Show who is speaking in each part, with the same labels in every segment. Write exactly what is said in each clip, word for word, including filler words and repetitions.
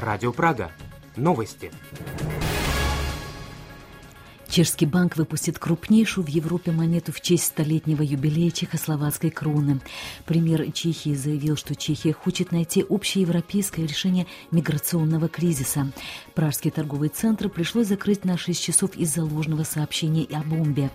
Speaker 1: Радио Прага. Новости.
Speaker 2: Чешский банк выпустит крупнейшую в Европе монету в честь столетнего юбилея чехословацкой кроны. Премьер Чехии заявил, что Чехия хочет найти общеевропейское решение миграционного кризиса. Пражский торговый центр пришлось закрыть на шесть часов из-за ложного сообщения о бомбе.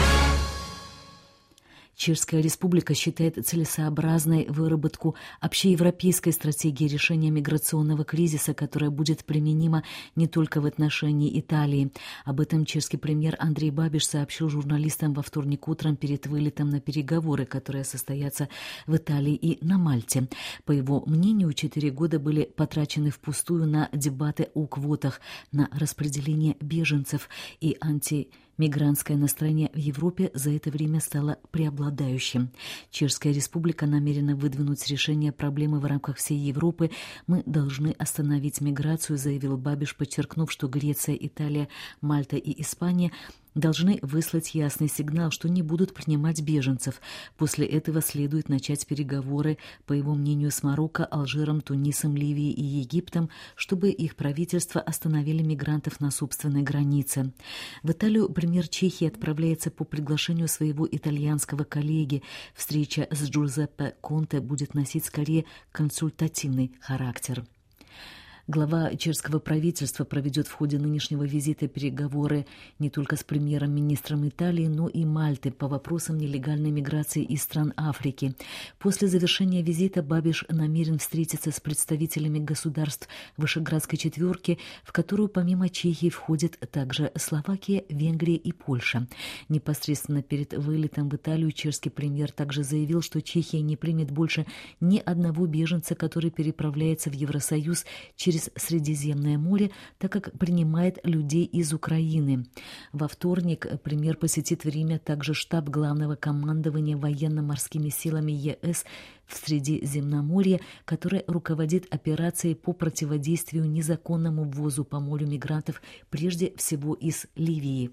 Speaker 2: Чешская республика считает целесообразной выработку общеевропейской стратегии решения миграционного кризиса, которая будет применима не только в отношении Италии. Об этом чешский премьер Андрей Бабиш сообщил журналистам во вторник утром перед вылетом на переговоры, которые состоятся в Италии и на Мальте. По его мнению, четыре года были потрачены впустую на дебаты о квотах, на распределение беженцев, и антимигрантское настроение в Европе за это время стало преобладающим. Чешская республика намерена выдвинуть решение проблемы в рамках всей Европы. «Мы должны остановить миграцию», заявил Бабиш, подчеркнув, что Греция, Италия, Мальта и Испания должны выслать ясный сигнал, что не будут принимать беженцев. После этого следует начать переговоры, по его мнению, с Марокко, Алжиром, Тунисом, Ливией и Египтом, чтобы их правительства остановили мигрантов на собственной границе. В Италию премьер Чехии отправляется по приглашению своего итальянского коллеги. Встреча с Джузеппе Конте будет носить скорее консультативный характер. Глава чешского правительства проведет в ходе нынешнего визита переговоры не только с премьером-министром Италии, но и Мальты по вопросам нелегальной миграции из стран Африки. После завершения визита Бабиш намерен встретиться с представителями государств Вышеградской четверки, в которую помимо Чехии входят также Словакия, Венгрия и Польша. Непосредственно перед вылетом в Италию чешский премьер также заявил, что Чехия не примет больше ни одного беженца, который переправляется в Евросоюз через через Средиземное море, так как принимает людей из Украины. Во вторник премьер посетит в Риме также штаб главного командования военно-морскими силами ЕС в Средиземноморье, который руководит операцией по противодействию незаконному ввозу по морю мигрантов, прежде всего из Ливии.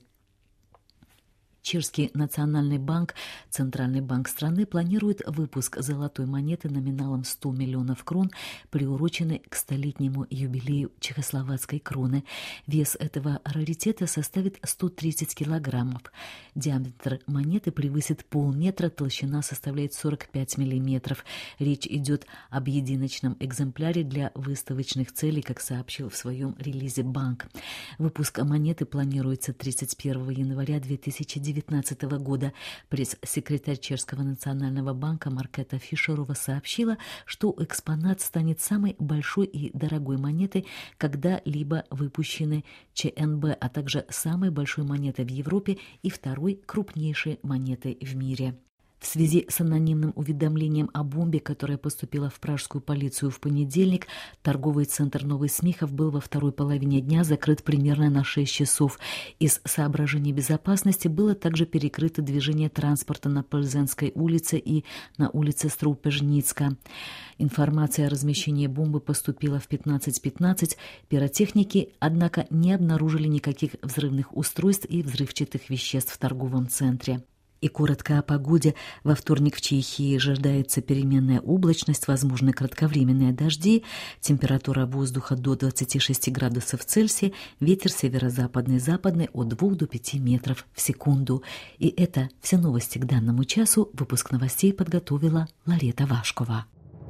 Speaker 2: Чешский национальный банк, центральный банк страны, планирует выпуск золотой монеты номиналом сто миллионов крон, приуроченной к столетнему юбилею чехословацкой кроны. Вес этого раритета составит сто тридцать килограммов. Диаметр монеты превысит полметра, толщина составляет сорок пять миллиметров. Речь идет об единичном экземпляре для выставочных целей, как сообщил в своем релизе банк. Выпуск монеты планируется тридцать первого января две тысячи девятнадцатого года. Пресс-секретарь Чешского национального банка Маркета Фишерова сообщила, что экспонат станет самой большой и дорогой монетой, когда-либо выпущенной ЧНБ, а также самой большой монетой в Европе и второй крупнейшей монетой в мире. В связи с анонимным уведомлением о бомбе, которое поступило в пражскую полицию в понедельник, торговый центр Новый Смехов был во второй половине дня закрыт примерно на шесть часов. Из соображений безопасности было также перекрыто движение транспорта на Плзенской улице и на улице Струпежницка. Информация о размещении бомбы поступила в пятнадцать пятнадцать. Пиротехники, однако, не обнаружили никаких взрывных устройств и взрывчатых веществ в торговом центре. И коротко о погоде. Во вторник в Чехии ожидается переменная облачность, возможны кратковременные дожди, температура воздуха до двадцати шести градусов Цельсия, ветер северо-западный, западный от двух до пяти метров в секунду. И это все новости к данному часу. Выпуск новостей подготовила Ларета Вашкова.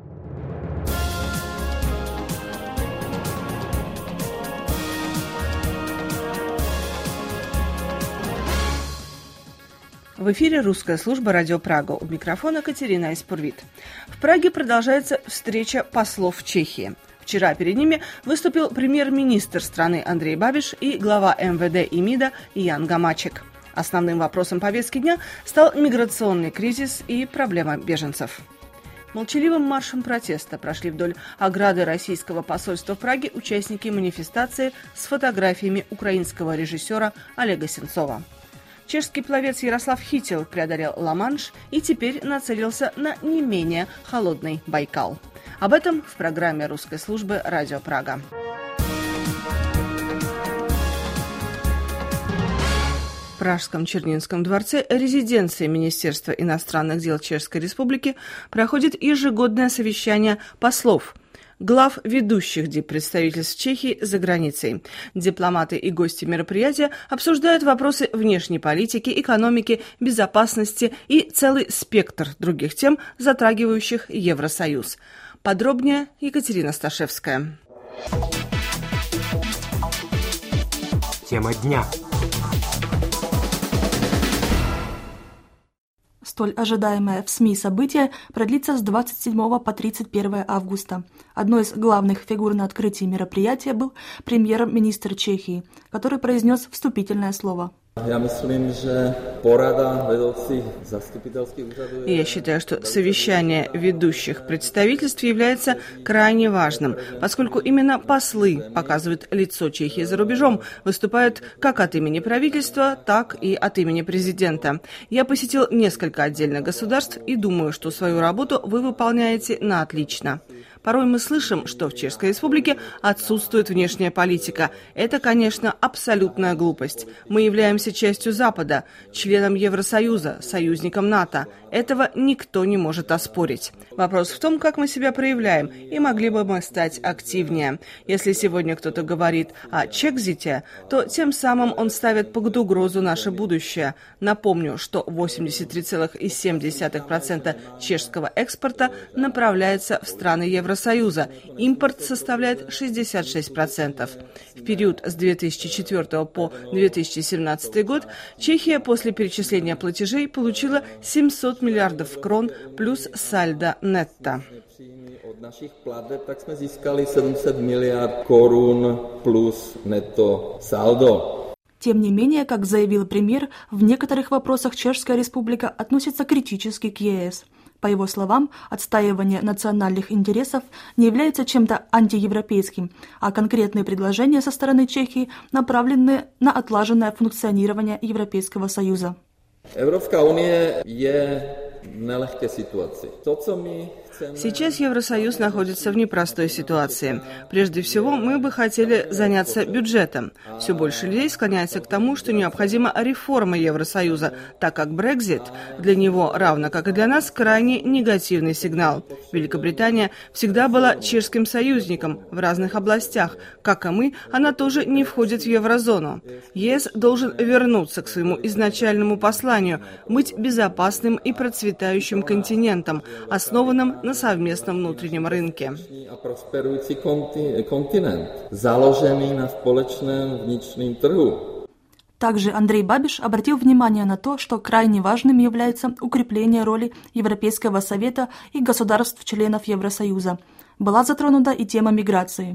Speaker 3: В эфире русская служба «Радио Прага». У микрофона Катерина Испурвит. В Праге продолжается встреча послов Чехии. Вчера перед ними выступил премьер-министр страны Андрей Бабиш и глава эм вэ дэ и МИДа Ян Гамачек. Основным вопросом повестки дня стал миграционный кризис и проблема беженцев. Молчаливым маршем протеста прошли вдоль ограды российского посольства в Праге участники манифестации с фотографиями украинского режиссера Олега Сенцова. Чешский пловец Ярослав Хитил преодолел Ла-Манш и теперь нацелился на не менее холодный Байкал. Об этом в программе русской службы «Радио Прага». В Пражском Чернинском дворце, резиденции Министерства иностранных дел Чешской Республики, проходит ежегодное совещание послов. глав ведущих диппредставительств Чехии за границей. Дипломаты и гости мероприятия обсуждают вопросы внешней политики, экономики, безопасности и целый спектр других тем, затрагивающих Евросоюз. Подробнее Екатерина Сташевская.
Speaker 1: Тема дня.
Speaker 4: Столь ожидаемое в СМИ событие продлится с двадцать седьмого по тридцать первое августа. Одной из главных фигур на открытии мероприятия был премьер-министр Чехии, который произнес вступительное слово.
Speaker 3: Я считаю, что совещание ведущих представительств является крайне важным, поскольку именно послы показывают лицо Чехии за рубежом, выступают как от имени правительства, так и от имени президента. Я посетил несколько отдельных государств и думаю, что свою работу вы выполняете на отлично. Порой мы слышим, что в Чешской Республике отсутствует внешняя политика. Это, конечно, абсолютная глупость. Мы являемся частью Запада, членом Евросоюза, союзником НАТО. Этого никто не может оспорить. Вопрос в том, как мы себя проявляем, и могли бы мы стать активнее. Если сегодня кто-то говорит о Чекзите, то тем самым он ставит под угрозу наше будущее. Напомню, что восемьдесят три целых семь десятых процента чешского экспорта направляется в страны Евросоюза. Евросоюза. Импорт составляет шестьдесят шесть процентов. В период с две тысячи четвёртого по две тысячи семнадцатый год Чехия после перечисления платежей получила семьсот миллиардов крон плюс сальдо нетто.
Speaker 5: Od našich plateb tak jsme získali sedm set miliard korun plus netto saldo.
Speaker 4: Тем не менее, как заявил премьер, в некоторых вопросах Чешская Республика относится критически к ЕС. По его словам, отстаивание национальных интересов не является чем-то антиевропейским, а конкретные предложения со стороны Чехии направлены на отлаженное функционирование Европейского Союза.
Speaker 5: Европейская уния je v nelehké situaci. To, co my
Speaker 3: Сейчас Евросоюз находится в непростой ситуации. Прежде всего, мы бы хотели заняться бюджетом. Все больше людей склоняется к тому, что необходима реформа Евросоюза, так как Брексит для него, равно как и для нас, крайне негативный сигнал. Великобритания всегда была чешским союзником в разных областях. Как и мы, она тоже не входит в еврозону. ЕС должен вернуться к своему изначальному посланию – быть безопасным и процветающим континентом, основанным на на совместном внутреннем рынке.
Speaker 4: Также Андрей Бабиш обратил внимание на то, что крайне важным является укрепление роли Европейского Совета и государств-членов Евросоюза. Была затронута и тема миграции.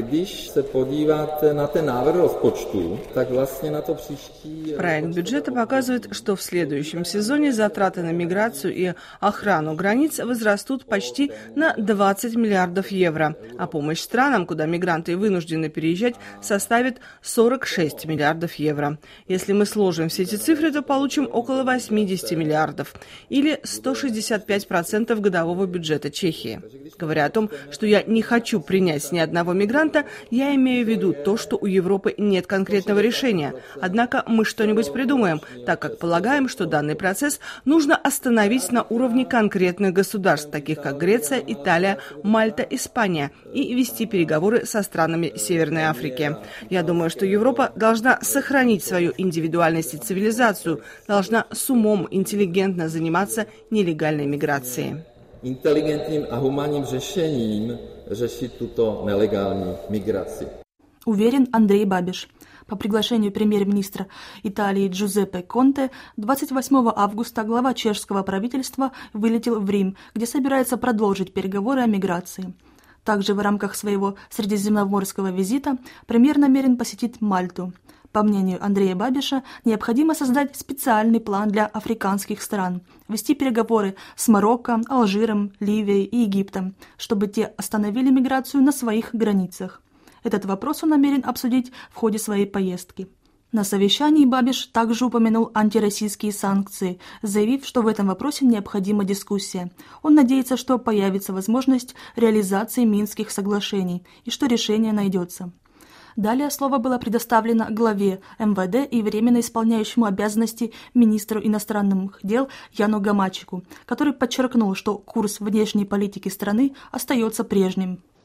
Speaker 3: Проект бюджета показывает, что в следующем сезоне затраты на миграцию и охрану границ возрастут почти на двадцать миллиардов евро, а помощь странам, куда мигранты вынуждены переезжать, составит сорок шесть миллиардов евро. Если мы сложим все эти цифры, то получим около восемьдесят миллиардов, или сто шестьдесят пять процентов годового бюджета Чехии. Говоря о том, что я не хочу принять ни одного мигранта, я имею в виду то, что у Европы нет конкретного решения. Однако мы что-нибудь придумаем, так как полагаем, что данный процесс нужно остановить на уровне конкретных государств, таких как Греция, Италия, Мальта, Испания, и вести переговоры со странами Северной Африки. Я думаю, что Европа должна сохранить свою индивидуальность и цивилизацию, должна с умом интеллигентно заниматься нелегальной миграцией.
Speaker 5: Inteligentním a humánním řešením řešit tuto nelegální migraci.
Speaker 4: Уверен Андрей Бабиш. По приглашению премьер-министра Италии Джузеппе Конте двадцать восьмого августа глава чешского правительства вылетел в Рим, где собирается продолжить переговоры о миграции. Также в рамках своего средиземноморского визита премьер намерен посетить Мальту. По мнению Андрея Бабиша, необходимо создать специальный план для африканских стран, вести переговоры с Марокко, Алжиром, Ливией и Египтом, чтобы те остановили миграцию на своих границах. Этот вопрос он намерен обсудить в ходе своей поездки. На совещании Бабиш также упомянул антироссийские санкции, заявив, что в этом вопросе необходима дискуссия. Он надеется, что появится возможность реализации Минских соглашений и что решение найдется. Далее слово было предоставлено главе эм вэ дэ и временно исполняющему обязанности министру иностранных дел Яну Гамачику, который подчеркнул, что курс внешней политики страны остается прежним.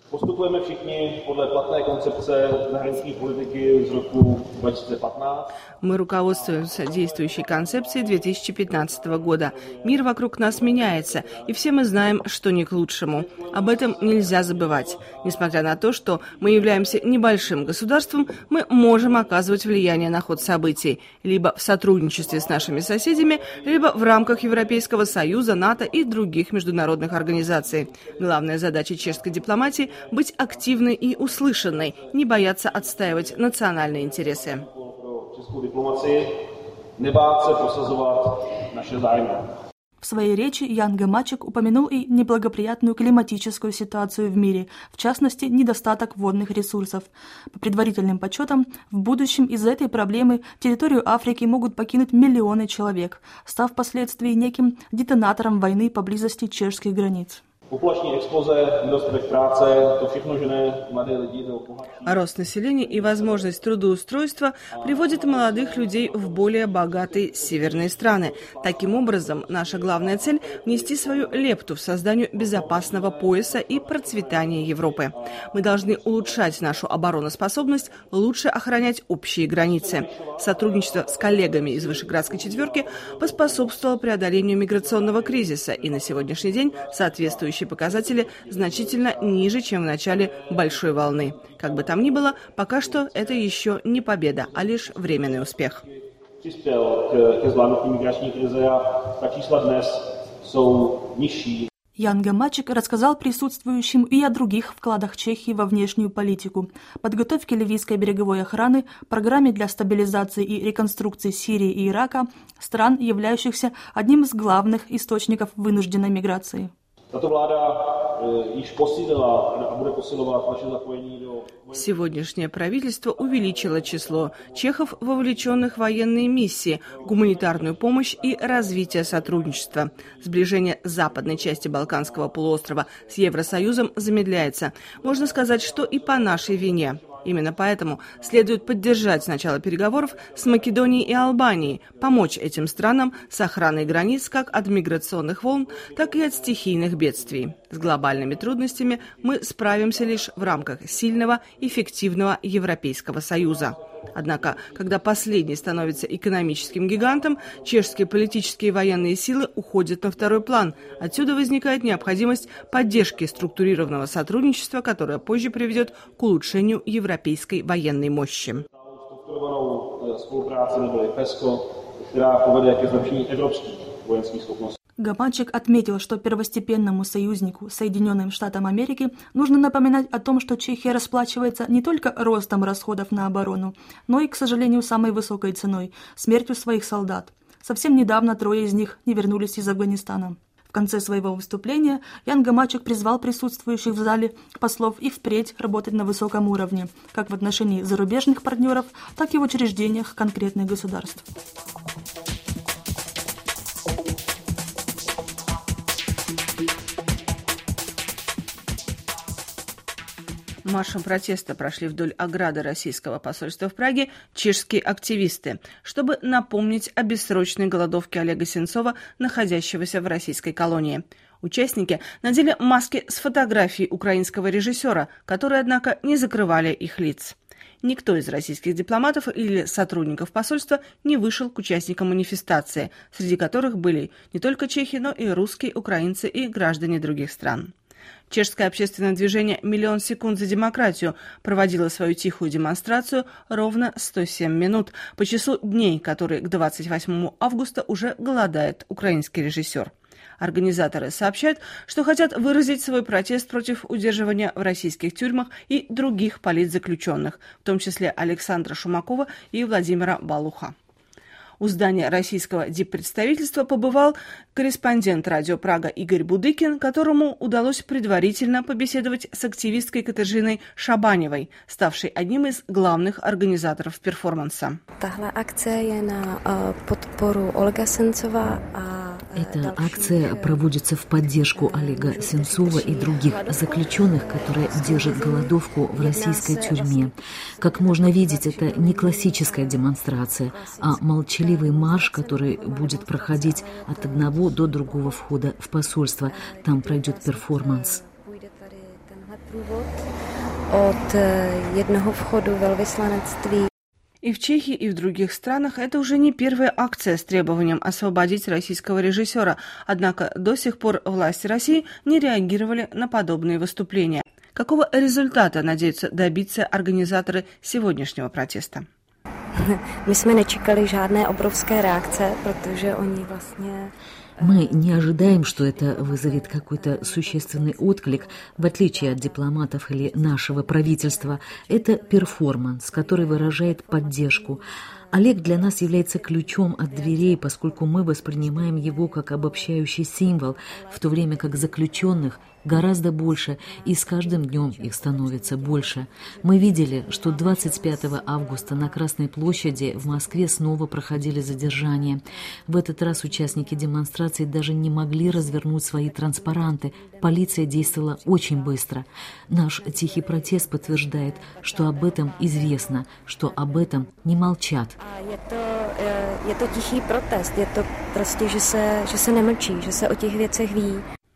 Speaker 6: Postupujeme všichni podle platné koncepce zahraniční politiky z roku две тысячи пятнадцатого.
Speaker 3: Мы руководствуемся действующей концепцией две тысячи пятнадцатого года. Мир вокруг нас меняется, и все мы знаем, что не к лучшему. Об этом нельзя забывать. Несмотря на то, что мы являемся небольшим государством, мы можем оказывать влияние на ход событий, либо в сотрудничестве с нашими соседями, либо в рамках Европейского Союза, НАТО и других международных организаций. Главная задача чешской дипломатии – быть активной и услышанной, не бояться отстаивать национальные интересы.
Speaker 4: В своей речи Ян Гамачек упомянул и неблагоприятную климатическую ситуацию в мире, в частности, недостаток водных ресурсов. По предварительным подсчетам, в будущем из-за этой проблемы территорию Африки могут покинуть миллионы человек, став впоследствии неким детонатором войны поблизости чешских границ.
Speaker 6: Populační exploze, nedostatek práce, to všechno žene mladé lidi do bohatší.
Speaker 3: Рост населения и возможность трудоустройства приводят молодых людей в более богатые северные страны. Таким образом, наша главная цель – внести свою лепту в создание безопасного пояса и процветания Европы. Мы должны улучшать нашу обороноспособность, лучше охранять общие границы. Сотрудничество с коллегами из Вышеградской четверки поспособствовало преодолению миграционного кризиса, и на сегодняшний день соответствующие показатели значительно ниже, чем в начале большой волны. Как бы там ни было, пока что это еще не победа, а лишь временный успех.
Speaker 4: Ян Гамачек рассказал присутствующим и о других вкладах Чехии во внешнюю политику, подготовке ливийской береговой охраны, программе для стабилизации и реконструкции Сирии и Ирака, стран, являющихся одним из главных источников вынужденной миграции.
Speaker 3: Сегодняшнее правительство увеличило число чехов, вовлеченных в военные миссии, гуманитарную помощь и развитие сотрудничества. Сближение западной части Балканского полуострова с Евросоюзом замедляется. Можно сказать, что и по нашей вине. Именно поэтому следует поддержать начало переговоров с Македонией и Албанией, помочь этим странам с охраной границ как от миграционных волн, так и от стихийных бедствий. С глобальными трудностями мы справимся лишь в рамках сильного, эффективного Европейского Союза. Однако, когда последний становится экономическим гигантом, чешские политические и военные силы уходят на второй план. Отсюда возникает необходимость поддержки структурированного сотрудничества, которое позже приведет к улучшению европейской военной мощи.
Speaker 4: Гамачек отметил, что первостепенному союзнику, Соединенным Штатам Америки, нужно напоминать о том, что Чехия расплачивается не только ростом расходов на оборону, но и, к сожалению, самой высокой ценой – смертью своих солдат. Совсем недавно трое из них не вернулись из Афганистана. В конце своего выступления Ян Гамачек призвал присутствующих в зале послов и впредь работать на высоком уровне, как в отношении зарубежных партнеров, так и в учреждениях конкретных государств.
Speaker 3: Маршем протеста прошли вдоль ограды российского посольства в Праге чешские активисты, чтобы напомнить о бессрочной голодовке Олега Сенцова, находящегося в российской колонии. Участники надели маски с фотографией украинского режиссера, которые, однако, не закрывали их лиц. Никто из российских дипломатов или сотрудников посольства не вышел к участникам манифестации, среди которых были не только чехи, но и русские, украинцы и граждане других стран. Чешское общественное движение «Миллион секунд за демократию» проводило свою тихую демонстрацию ровно сто семь минут по числу дней, которые к двадцать восьмому августа уже голодает украинский режиссер. Организаторы сообщают, что хотят выразить свой протест против удерживания в российских тюрьмах и других политзаключенных, в том числе Александра Шумакова и Владимира Балуха. У здания российского диппредставительства побывал корреспондент радио «Прага» Игорь Будыкин, которому удалось предварительно побеседовать с активисткой Катажиной Шабаневой, ставшей одним из главных организаторов перформанса.
Speaker 2: Эта акция проводится в поддержку Олега Сенцова и других заключенных, которые держат голодовку в российской тюрьме. Как можно видеть, это не классическая демонстрация, а молчаливый марш, который будет проходить от одного до другого входа в посольство. Там пройдет перформанс.
Speaker 7: od jednoho vchodu velvyslanectví.
Speaker 3: И в Чехии, и в других странах это уже не первая акция с требованием освободить российского режиссера. Однако до сих пор власти России не реагировали на подобные выступления. Какого результата надеются добиться организаторы сегодняшнего протеста?
Speaker 7: My jsme nečekali žádné obrovské reakce, protože oni vlastně...
Speaker 2: Мы не ожидаем, что это вызовет какой-то существенный отклик, в отличие от дипломатов или нашего правительства. Это перформанс, который выражает поддержку. Олег для нас является ключом от дверей, поскольку мы воспринимаем его как обобщающий символ, в то время как заключенных гораздо больше, и с каждым днем их становится больше. Мы видели, что двадцать пятого августа на Красной площади в Москве снова проходили задержания. В этот раз участники демонстрации даже не могли развернуть свои транспаранты. Полиция действовала очень быстро. Наш тихий протест подтверждает, что об этом известно, что об этом не молчат.
Speaker 7: Je to, je to tichý protest, je to prostě, že se, že se nemlčí, že se o těch věcech ví.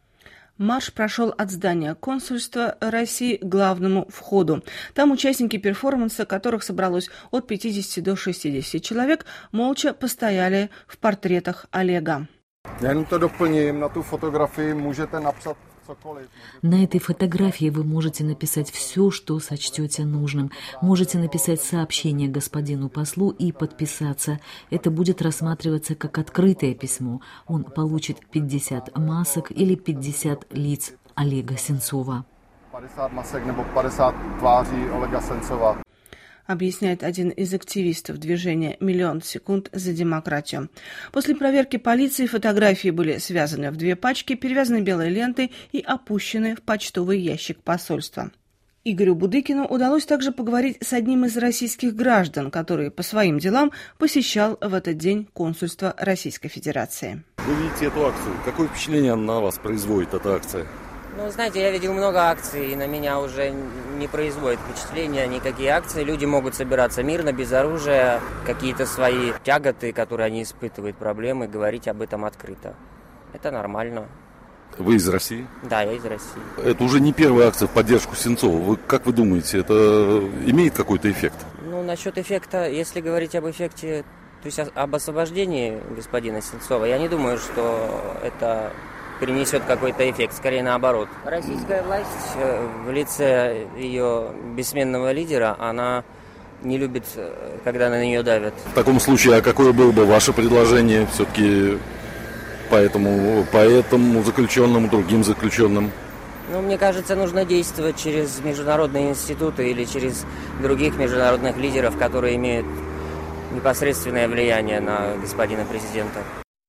Speaker 3: Марш прошел от здания консульства России к главному входу. Там участники перформанса, которых собралось от пятидесяти до шестидесяти человек, молча постояли в портретах Олега.
Speaker 8: Я jenom to doplním, na tu fotografii můžete napsat cokoliv.
Speaker 2: На этой фотографии вы можете написать все, что сочтете нужным. Можете написать сообщение господину послу и подписаться. Это будет рассматриваться как открытое письмо. Он получит пятьдесят масок или пятьдесят лиц Олега Сенцова.
Speaker 8: padesát masek nebo padesát tváří Olega Sencova.
Speaker 3: Объясняет один из активистов движения «Миллион секунд за демократию». После проверки полиции фотографии были связаны в две пачки, перевязаны белой лентой и опущены в почтовый ящик посольства. Игорю Будыкину удалось также поговорить с одним из российских граждан, который по своим делам посещал в этот день консульство Российской Федерации.
Speaker 9: Вы видите эту акцию. Какое впечатление на вас производит эта акция?
Speaker 10: Ну, знаете, я видел много акций, и на меня уже не производит впечатления никакие акции. Люди могут собираться мирно, без оружия, какие-то свои тяготы, которые они испытывают, проблемы, говорить об этом открыто. Это нормально.
Speaker 9: Вы из России?
Speaker 10: Да, я из России.
Speaker 9: Это уже не первая акция в поддержку Сенцова. Вы, как вы думаете, это имеет какой-то эффект?
Speaker 10: Ну, насчет эффекта, если говорить об эффекте, то есть об освобождении господина Сенцова, я не думаю, что это принесет какой-то эффект, скорее наоборот. Российская власть в лице ее бессменного лидера, она не любит, когда на нее давят.
Speaker 9: В таком случае, а какое было бы ваше предложение все-таки по этому, по этому заключенному, другим заключенным?
Speaker 10: Ну, мне кажется, нужно действовать через международные институты или через других международных лидеров, которые имеют непосредственное влияние на господина президента.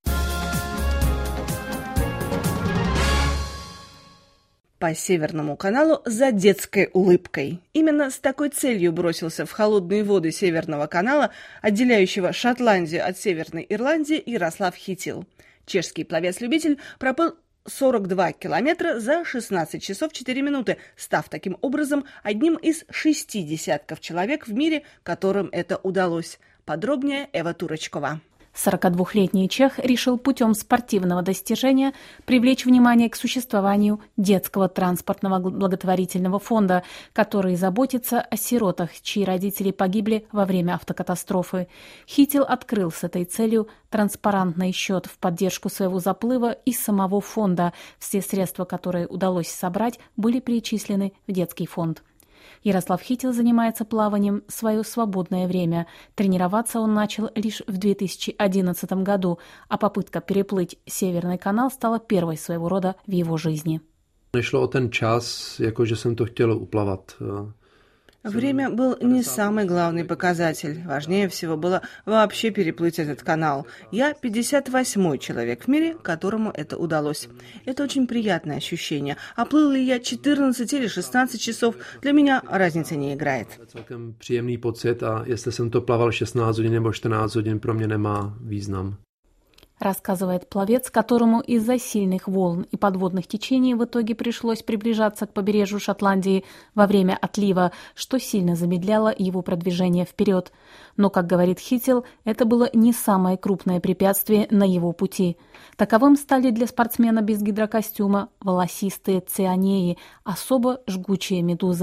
Speaker 3: По Северному каналу за детской улыбкой. Именно с такой целью бросился в холодные воды Северного канала, отделяющего Шотландию от Северной Ирландии, Ярослав Хитил. Чешский пловец-любитель проплыл сорок два километра за шестнадцать часов четыре минуты, став таким образом одним из шести десятков человек в мире, которым это удалось. Подробнее Эва Турочкова.
Speaker 11: сорокадвухлетний чех решил путем спортивного достижения привлечь внимание к существованию детского транспортного благотворительного фонда, который заботится о сиротах, чьи родители погибли во время автокатастрофы. Хитил открыл с этой целью транспарантный счет в поддержку своего заплыва из самого фонда. Все средства, которые удалось собрать, были перечислены в детский фонд. Ярослав Хитил занимается плаванием в свое свободное время. Тренироваться он начал лишь в две тысячи одиннадцатом году, а попытка переплыть Северный канал стала первой своего рода в его жизни.
Speaker 12: Nešlo o ten čas, jako že jsem to chtěl uplavat.
Speaker 3: Время был не самый главный показатель. Важнее всего было вообще переплыть этот канал. Я пятьдесят восьмой человек в мире, которому это удалось. Это очень приятное ощущение. А плыл ли я четырнадцать или шестнадцать часов, для меня разницы не играет.
Speaker 12: Celkem příjemný pocit a jestli jsem to plaval šestnáct hodin nebo čtrnáct hodin, pro mě nemá význam.
Speaker 11: Рассказывает пловец, которому из-за сильных волн и подводных течений в итоге пришлось приближаться к побережью Шотландии во время отлива, что сильно замедляло его продвижение вперед. Но, как говорит Хитил, это было не самое крупное препятствие на его пути. Таковым стали для спортсмена без гидрокостюма волосистые цианеи, особо жгучие медузы.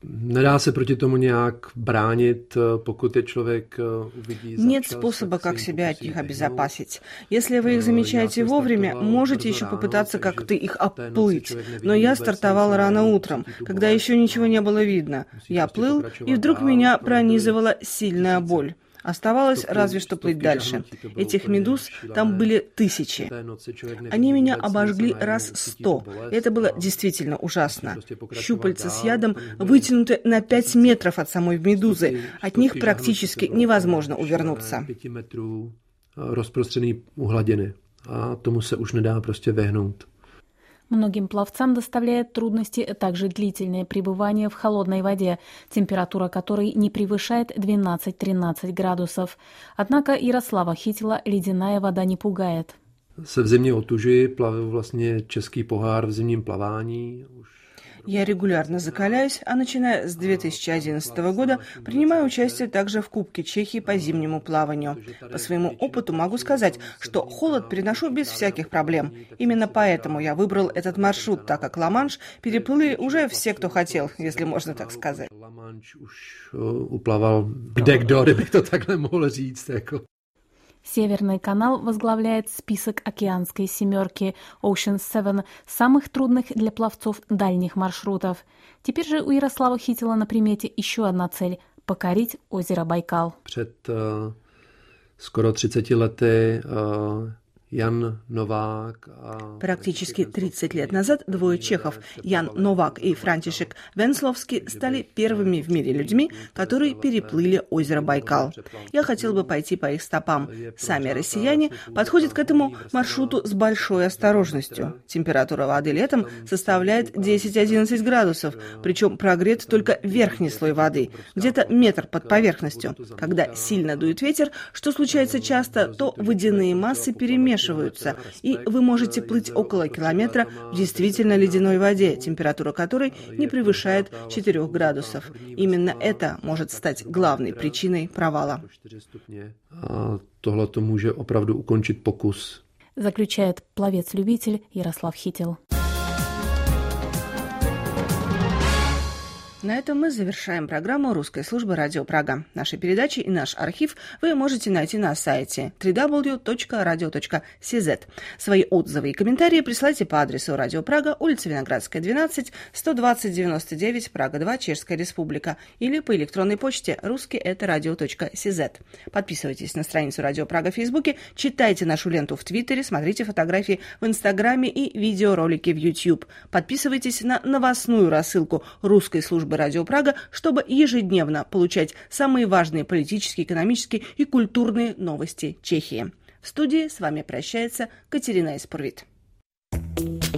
Speaker 12: Nedá se proti tomu nějak bránit, pokud je человек увидит.
Speaker 3: Нет способа, как себя от них обезопасить. Если вы их замечаете вовремя, можете еще попытаться как-то их оплыть. Но я стартовал рано утром, когда еще ничего не было видно. Я плыл, и вдруг меня пронизывала сильная боль. Оставалось разве что плыть дальше. Этих медуз там были тысячи. Они меня обожгли раз сто. Это было действительно ужасно. Щупальца с ядом вытянуты на пять метров от самой медузы. От них практически невозможно увернуться.
Speaker 12: Rozprostřený u hladiny. A tomu se už nedá prostě vyhnout.
Speaker 11: Многим пловцам доставляет трудности также длительное пребывание в холодной воде, температура которой не превышает двенадцать-тринадцать градусов. Однако Ярослава Chytila ледяная вода не пугает.
Speaker 12: Se v zimě otužuji, plavu vlastně český pohár v zimním plavání.
Speaker 3: Я регулярно закаляюсь, а начиная с две тысячи одиннадцатого года принимаю участие также в Кубке Чехии по зимнему плаванию. По своему опыту могу сказать, что холод переношу без всяких проблем. Именно поэтому я выбрал этот маршрут, так как Ла-Манш переплыли уже все, кто хотел, если можно так сказать.
Speaker 12: Ла-Манш уж уплавал kde-kdo, kdybych to takhle mohl říct, jako.
Speaker 11: Северный канал возглавляет список океанской семерки Ocean Seven самых трудных для пловцов дальних маршрутов. Теперь же у Ярослава Chytila на примете еще одна цель – покорить озеро Байкал.
Speaker 12: Před uh, skoro třiceti lety uh, Jan Novák.
Speaker 3: Практически тридцать лет назад двое чехов, Ян Новак и Франтишек Венсловский, стали первыми в мире людьми, которые переплыли озеро Байкал. Я хотел бы пойти по их стопам. Сами россияне подходят к этому маршруту с большой осторожностью. Температура воды летом составляет десять-одиннадцать градусов, причем прогрет только верхний слой воды, где-то метр под поверхностью. Когда сильно дует ветер, что случается часто, то водяные массы перемешиваются, и вы можете плыть около километра в действительно ледяной воде, температура которой не превышает четырёх градусов. Именно это может стать главной причиной провала.
Speaker 12: Tohle to může opravdu ukončit pokus.
Speaker 11: Заключает пловец-любитель Ярослав Chytil.
Speaker 3: На этом мы завершаем программу русской службы Радио Прага. Наши передачи и наш архив вы можете найти на сайте дабл ю дабл ю дабл ю точка радио точка си зет. Свои отзывы и комментарии присылайте по адресу Радио Прага, улица Виноградская, двенадцать, сто двадцать девяносто девять, Прага два, Чешская Республика, или по электронной почте русский это радио точка си зет. Подписывайтесь на страницу Радио Прага в Фейсбуке, читайте нашу ленту в Твиттере, смотрите фотографии в Инстаграме и видеоролики в YouTube. Подписывайтесь на новостную рассылку русской службы Радио Прага, чтобы ежедневно получать самые важные политические, экономические и культурные новости Чехии. В студии с вами прощается Катерина Испурвит.